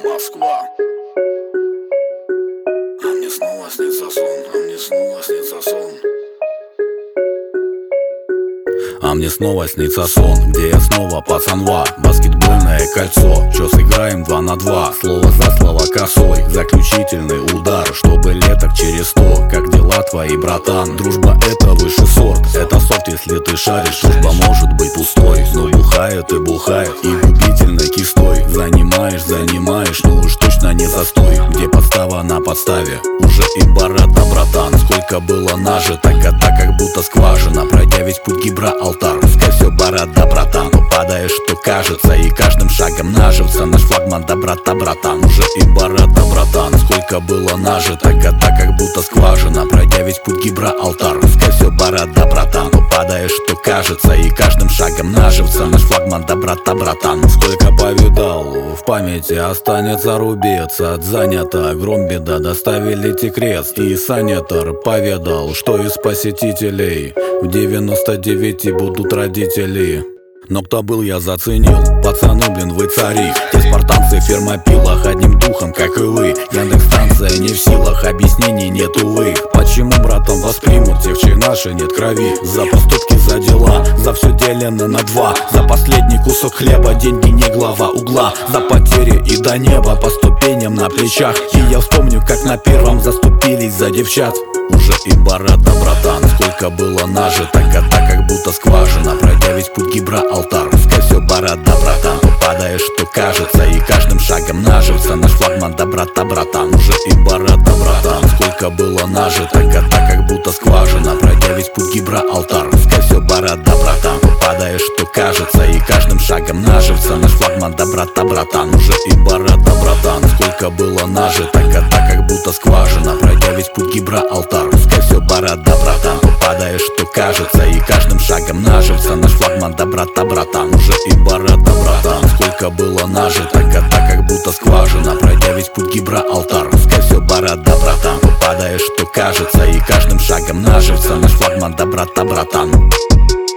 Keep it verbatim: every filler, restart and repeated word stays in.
Москва. А мне снова снится сон, а мне снова снится сон. А мне снова снится сон, где я снова пацанва. Баскетбольное кольцо, чё сыграем два на два. Слово за слово косой, заключительный удар. Чтобы леток через сто, как дела твои, братан? Дружба это высший сорт, это софт, если ты шаришь. Дружба может быть пустой, но бухает и бухает. И губительной кистой занимаешь, занимаешь, но уж точно не застой. Где подстава на подставе, уже и барата, братан. Сколько было нажито, года как будто скважина. Пройдя весь путь Гибралтар, пускай все борода, братан. Но падаешь, что кажется, и каждым шагом нажився наш флагман доброта, братан. Уже и борода, братан. Сколько было нажито, года как будто скважина. Пройдя весь путь Гибралтар, пускай все борода, братан. Но падаешь, что кажется, и каждым шагом нажився наш флагман доброта, братан. Сколько повидал, в памяти останется рубец. От занято, гром беда, доставили крест. И санитар поведал, что из посетителей в девяносто девяти будут родители. Но кто был, я заценил. Пацаны, блин, вы цари. Те спартанцы в фермопилах, одним духом, как и вы. Яндекс-станция не в силах, объяснений нет, увы. Почему, братан, воспримут те, в чьей нашей нет крови? За поступки, за дела, за все делено на два. За последний кусок хлеба, деньги не глава угла. За потери и до неба по ступеням на плечах. И я вспомню, как на первом заступились за девчат. Уже и борода, братан. Сколько было нажито, года как будто скважина. Пройдя весь путь Гибралтар, пускай все борода, братан. Попадаешь, что кажется, и каждым шагом нажився наш флагман доброта, братан. Уже и борода, братан. Сколько было нажито, года как будто скважина. Пройдя весь путь Гибралтар, пускай все борода, братан. Попадаешь, что кажется, и каждым шагом нажився наш флагман доброта, братан. Уже и борода, братан. Сколько было нажито, года как будто скважина. Пройдя весь путь Гибралтар, пускай все борода, братан. Попадаешь, что кажется, и каждым шагом нажився наш флагман доброта, братан. Уже и борода, братан. Сколько было нажито, года как будто скважина. Пройдя весь путь Гибралтар, пускай все борода, братан. Попадаешь, что кажется, и каждым шагом нажився наш флагман доброта, братан.